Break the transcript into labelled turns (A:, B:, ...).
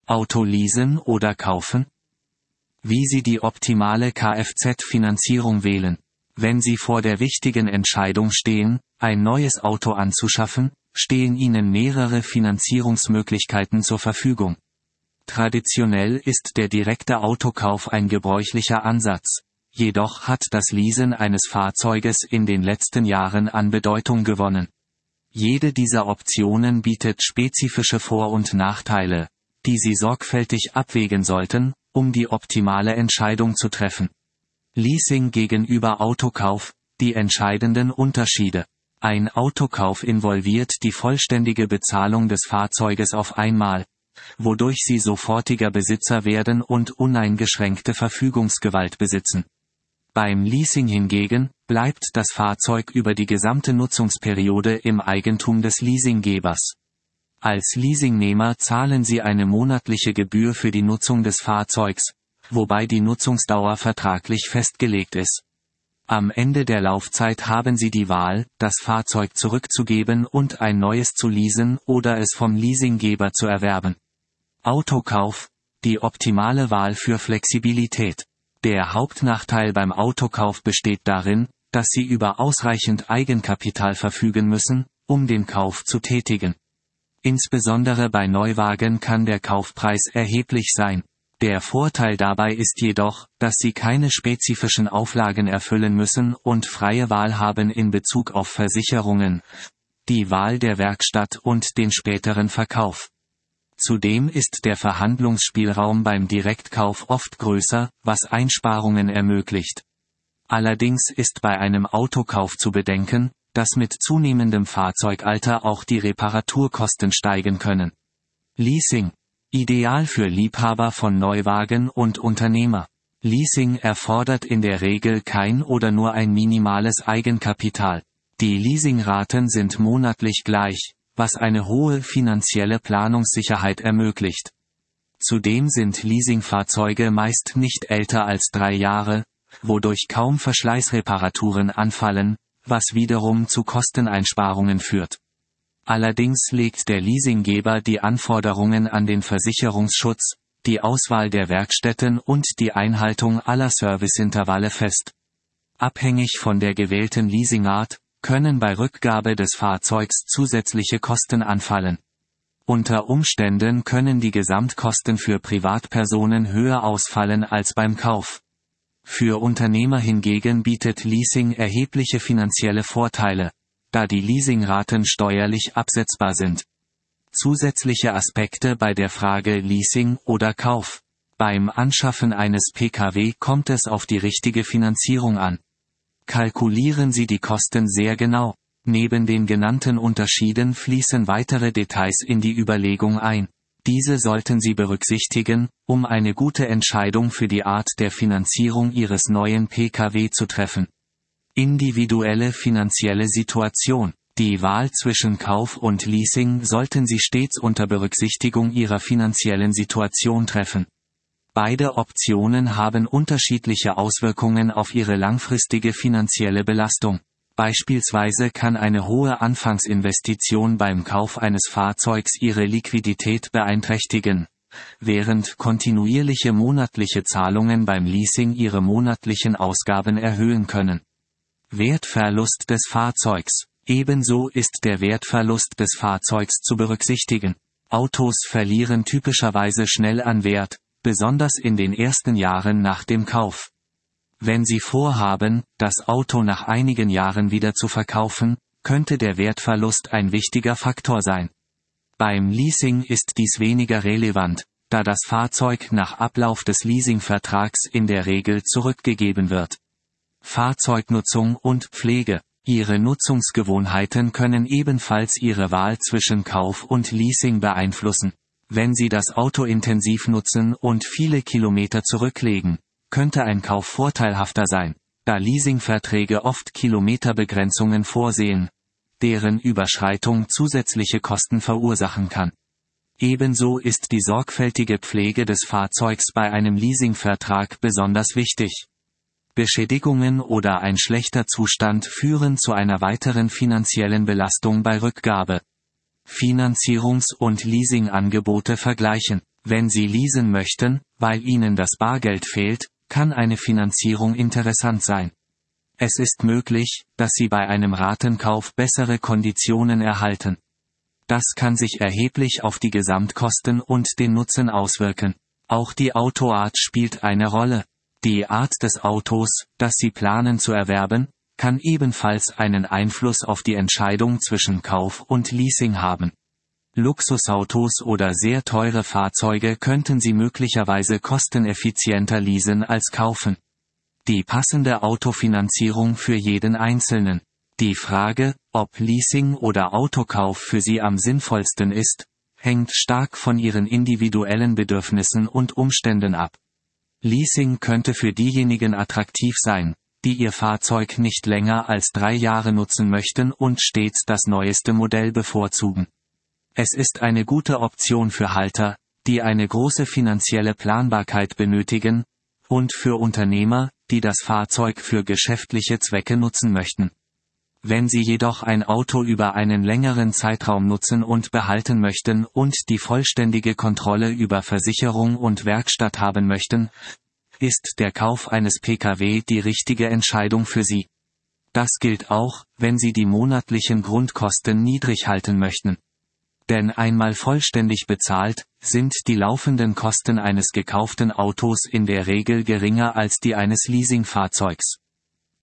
A: Auto leasen oder kaufen? Wie Sie die optimale Kfz-Finanzierung wählen. Wenn Sie vor der wichtigen Entscheidung stehen, ein neues Auto anzuschaffen, stehen Ihnen mehrere Finanzierungsmöglichkeiten zur Verfügung. Traditionell ist der direkte Autokauf ein gebräuchlicher Ansatz. Jedoch hat das Leasen eines Fahrzeuges in den letzten Jahren an Bedeutung gewonnen. Jede dieser Optionen bietet spezifische Vor- und Nachteile, die Sie sorgfältig abwägen sollten, um die optimale Entscheidung zu treffen. Leasing gegenüber Autokauf, die entscheidenden Unterschiede. Ein Autokauf involviert die vollständige Bezahlung des Fahrzeuges auf einmal, wodurch Sie sofortiger Besitzer werden und uneingeschränkte Verfügungsgewalt besitzen. Beim Leasing hingegen bleibt das Fahrzeug über die gesamte Nutzungsperiode im Eigentum des Leasinggebers. Als Leasingnehmer zahlen Sie eine monatliche Gebühr für die Nutzung des Fahrzeugs, wobei die Nutzungsdauer vertraglich festgelegt ist. Am Ende der Laufzeit haben Sie die Wahl, das Fahrzeug zurückzugeben und ein neues zu leasen oder es vom Leasinggeber zu erwerben. Autokauf, die optimale Wahl für Flexibilität. Der Hauptnachteil beim Autokauf besteht darin, dass Sie über ausreichend Eigenkapital verfügen müssen, um den Kauf zu tätigen. Insbesondere bei Neuwagen kann der Kaufpreis erheblich sein. Der Vorteil dabei ist jedoch, dass Sie keine spezifischen Auflagen erfüllen müssen und freie Wahl haben in Bezug auf Versicherungen, die Wahl der Werkstatt und den späteren Verkauf. Zudem ist der Verhandlungsspielraum beim Direktkauf oft größer, was Einsparungen ermöglicht. Allerdings ist bei einem Autokauf zu bedenken, dass mit zunehmendem Fahrzeugalter auch die Reparaturkosten steigen können. Leasing. Ideal für Liebhaber von Neuwagen und Unternehmer. Leasing erfordert in der Regel kein oder nur ein minimales Eigenkapital. Die Leasingraten sind monatlich gleich, was eine hohe finanzielle Planungssicherheit ermöglicht. Zudem sind Leasingfahrzeuge meist nicht älter als 3 Jahre, wodurch kaum Verschleißreparaturen anfallen, was wiederum zu Kosteneinsparungen führt. Allerdings legt der Leasinggeber die Anforderungen an den Versicherungsschutz, die Auswahl der Werkstätten und die Einhaltung aller Serviceintervalle fest. Abhängig von der gewählten Leasingart können bei Rückgabe des Fahrzeugs zusätzliche Kosten anfallen. Unter Umständen können die Gesamtkosten für Privatpersonen höher ausfallen als beim Kauf. Für Unternehmer hingegen bietet Leasing erhebliche finanzielle Vorteile, da die Leasingraten steuerlich absetzbar sind. Zusätzliche Aspekte bei der Frage Leasing oder Kauf. Beim Anschaffen eines Pkw kommt es auf die richtige Finanzierung an. Kalkulieren Sie die Kosten sehr genau. Neben den genannten Unterschieden fließen weitere Details in die Überlegung ein. Diese sollten Sie berücksichtigen, um eine gute Entscheidung für die Art der Finanzierung Ihres neuen Pkw zu treffen. Individuelle finanzielle Situation. Die Wahl zwischen Kauf und Leasing sollten Sie stets unter Berücksichtigung Ihrer finanziellen Situation treffen. Beide Optionen haben unterschiedliche Auswirkungen auf Ihre langfristige finanzielle Belastung. Beispielsweise kann eine hohe Anfangsinvestition beim Kauf eines Fahrzeugs Ihre Liquidität beeinträchtigen, während kontinuierliche monatliche Zahlungen beim Leasing Ihre monatlichen Ausgaben erhöhen können. Wertverlust des Fahrzeugs. Ebenso ist der Wertverlust des Fahrzeugs zu berücksichtigen. Autos verlieren typischerweise schnell an Wert, besonders in den ersten Jahren nach dem Kauf. Wenn Sie vorhaben, das Auto nach einigen Jahren wieder zu verkaufen, könnte der Wertverlust ein wichtiger Faktor sein. Beim Leasing ist dies weniger relevant, da das Fahrzeug nach Ablauf des Leasingvertrags in der Regel zurückgegeben wird. Fahrzeugnutzung und Pflege. Ihre Nutzungsgewohnheiten können ebenfalls Ihre Wahl zwischen Kauf und Leasing beeinflussen. Wenn Sie das Auto intensiv nutzen und viele Kilometer zurücklegen, könnte ein Kauf vorteilhafter sein, da Leasingverträge oft Kilometerbegrenzungen vorsehen, deren Überschreitung zusätzliche Kosten verursachen kann. Ebenso ist die sorgfältige Pflege des Fahrzeugs bei einem Leasingvertrag besonders wichtig. Beschädigungen oder ein schlechter Zustand führen zu einer weiteren finanziellen Belastung bei Rückgabe. Finanzierungs- und Leasingangebote vergleichen. Wenn Sie leasen möchten, weil Ihnen das Bargeld fehlt, kann eine Finanzierung interessant sein. Es ist möglich, dass Sie bei einem Ratenkauf bessere Konditionen erhalten. Das kann sich erheblich auf die Gesamtkosten und den Nutzen auswirken. Auch die Autoart spielt eine Rolle. Die Art des Autos, das Sie planen zu erwerben, kann ebenfalls einen Einfluss auf die Entscheidung zwischen Kauf und Leasing haben. Luxusautos oder sehr teure Fahrzeuge könnten Sie möglicherweise kosteneffizienter leasen als kaufen. Die passende Autofinanzierung für jeden Einzelnen. Die Frage, ob Leasing oder Autokauf für Sie am sinnvollsten ist, hängt stark von Ihren individuellen Bedürfnissen und Umständen ab. Leasing könnte für diejenigen attraktiv sein, die ihr Fahrzeug nicht länger als 3 Jahre nutzen möchten und stets das neueste Modell bevorzugen. Es ist eine gute Option für Halter, die eine große finanzielle Planbarkeit benötigen, und für Unternehmer, die das Fahrzeug für geschäftliche Zwecke nutzen möchten. Wenn Sie jedoch ein Auto über einen längeren Zeitraum nutzen und behalten möchten und die vollständige Kontrolle über Versicherung und Werkstatt haben möchten, ist der Kauf eines Pkw die richtige Entscheidung für Sie. Das gilt auch, wenn Sie die monatlichen Grundkosten niedrig halten möchten. Denn einmal vollständig bezahlt, sind die laufenden Kosten eines gekauften Autos in der Regel geringer als die eines Leasingfahrzeugs.